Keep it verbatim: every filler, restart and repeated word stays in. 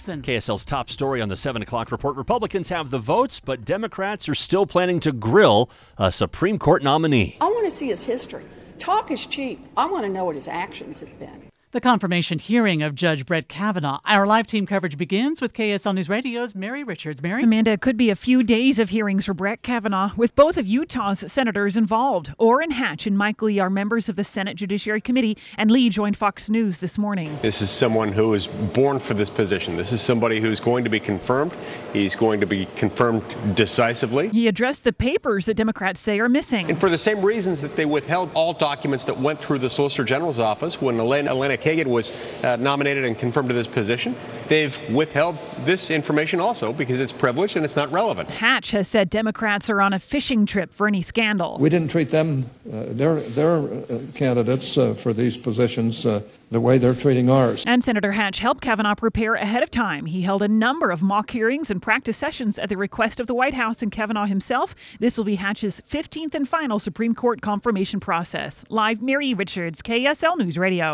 K S L's top story on the seven o'clock report. Republicans have the votes, but Democrats are still planning to grill a Supreme Court nominee. I want to see his history. Talk is cheap. I want to know what his actions have been. The confirmation hearing of Judge Brett Kavanaugh. Our live team coverage begins with K S L News Radio's Mary Richards. Mary? Amanda, it could be a few days of hearings for Brett Kavanaugh, with both of Utah's senators involved. Orrin Hatch and Mike Lee are members of the Senate Judiciary Committee, and Lee joined Fox News this morning. This is someone who is born for this position. This is somebody who's going to be confirmed. He's going to be confirmed decisively. He addressed the papers that Democrats say are missing. And for the same reasons that they withheld all documents that went through the Solicitor General's office when Elena, Elena Kagan was uh, nominated and confirmed to this position, they've withheld this information also because it's privileged and it's not relevant. Hatch has said Democrats are on a fishing trip for any scandal. We didn't treat them, uh, their, their uh, candidates uh, for these positions uh, the way they're treating ours. And Senator Hatch helped Kavanaugh prepare ahead of time. He held a number of mock hearings and practice sessions at the request of the White House and Kavanaugh himself. This will be Hatch's fifteenth and final Supreme Court confirmation process. Live, Mary Richards, K S L News Radio.